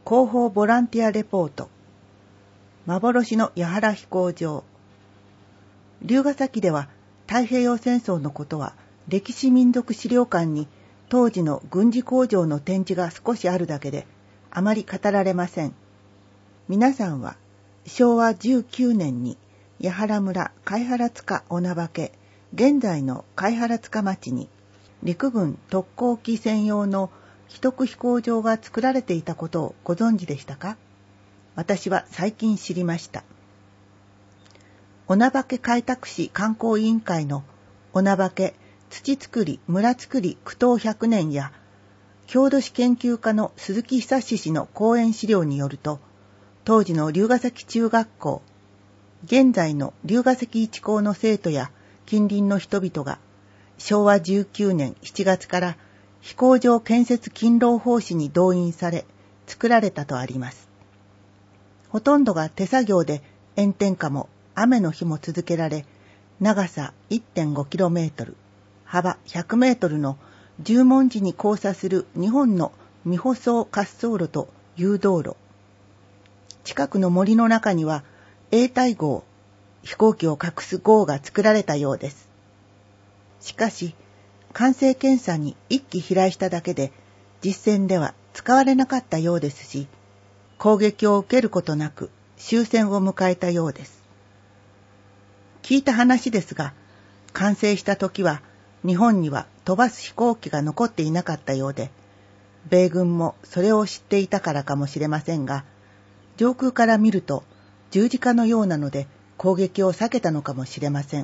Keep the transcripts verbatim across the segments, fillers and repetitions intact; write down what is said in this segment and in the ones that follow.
広報ボランティアレポート。幻の八原飛行場。龍ケ崎では太平洋戦争のことは歴史民族資料館に当時の軍事工場の展示が少しあるだけであまり語られません。皆さんはしょうわじゅうきゅうねんに八原村貝原塚女化け、現在の貝原塚町に陸軍特攻機専用の秘匿飛行場が作られていたことをご存知でしたか？私は最近知りました。女化け開拓士観光委員会の女化け土作り村作り苦闘ひゃくねんや郷土史研究家の鈴木久志氏の講演資料によると、当時の龍ケ崎中学校、現在の龍ケ崎一高の生徒や近隣の人々がしょうわじゅうきゅうねんしちがつから飛行場建設勤労奉仕に動員され作られたとあります。ほとんどが手作業で炎天下も雨の日も続けられ、長さ いってんごキロメートル、幅ひゃくメートルの十文字に交差する日本の未舗装滑走路と誘導路。近くの森の中には永代号、飛行機を隠す号が作られたようです。しかし、完成検査に一機飛来しただけで実戦では使われなかったようですし、攻撃を受けることなく終戦を迎えたようです。聞いた話ですが、完成した時は日本には飛ばす飛行機が残っていなかったようで、米軍もそれを知っていたからかもしれませんが、上空から見ると十字架のようなので攻撃を避けたのかもしれません。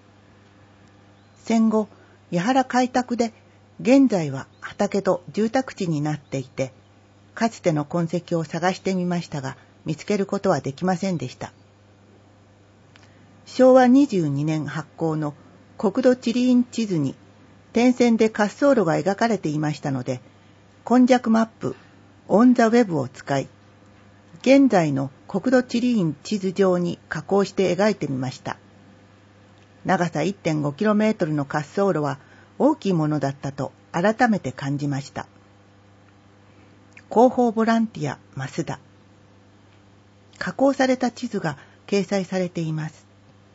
戦後、八原開拓で現在は畑と住宅地になっていて、かつての痕跡を探してみましたが見つけることはできませんでした。しょうわにじゅうにねん発行の国土地理院地図に点線で滑走路が描かれていましたので、今昔マップオンザウェブを使い、現在の国土地理院地図上に加工して描いてみました。長さ いってんごキロメートルの滑走路は大きいものだったと改めて感じました。広報ボランティア増田。加工された地図が掲載されています。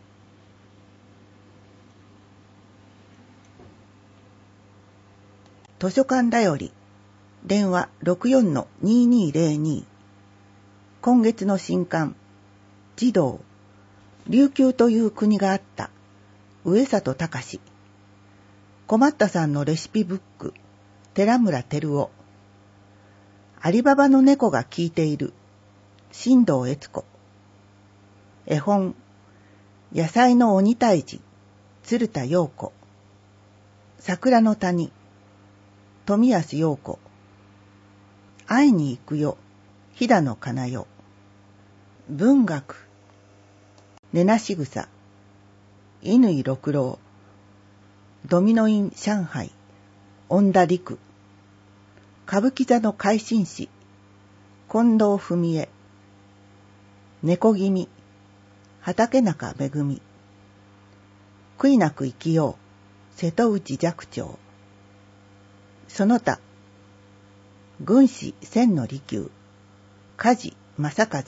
図書館だより、電話 ろくよんのにーにーぜろに。今月の新刊、児童、琉球という国があった、上里隆。困ったさんのレシピブック、寺村照夫。アリババの猫が聞いている、新藤悦子。絵本、野菜の鬼退治、鶴田陽子。桜の谷、富安陽子。会いに行くよ、飛騨のかなよ。文学、根なし草、乾六郎。ドミノイン上海、恩田陸。歌舞伎座の改心士、近藤文江。猫気味、畠中めぐみ。悔いなく生きよう、瀬戸内寂聴。その他、軍師千の利休、梶正和。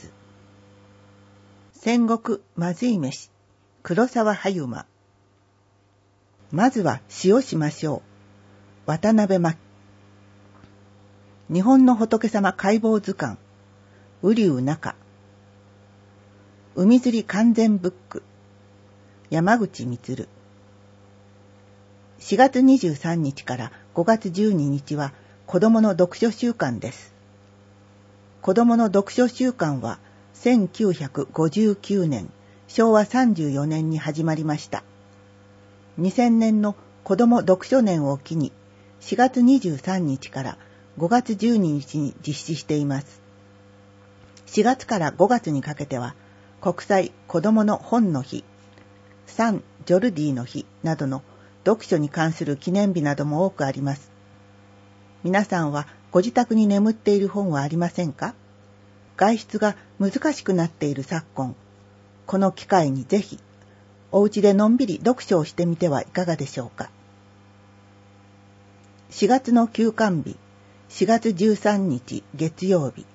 戦国まずい飯、黒沢羽馬。まずは塩しましょう、渡辺真希。日本の仏様解剖図鑑、瓜生中。海釣り完全ブック、山口充。しがつにじゅうさんにちからごがつじゅうににちは子どもの読書週間です。子どもの読書週間はせんきゅうひゃくごじゅうきゅうねん、しょうわさんじゅうよねんに始まりました。にせんねんの子ども読書年を機にしがつにじゅうさんにちからごがつじゅうににちに実施しています。しがつからごがつにかけては国際子どもの本の日、サン・ジョルディの日などの読書に関する記念日なども多くあります。皆さんはご自宅に眠っている本はありませんか？外出が難しくなっている昨今、この機会にぜひ、お家でのんびり読書をしてみてはいかがでしょうか。しがつの休刊日、しがつじゅうさんにち月曜日。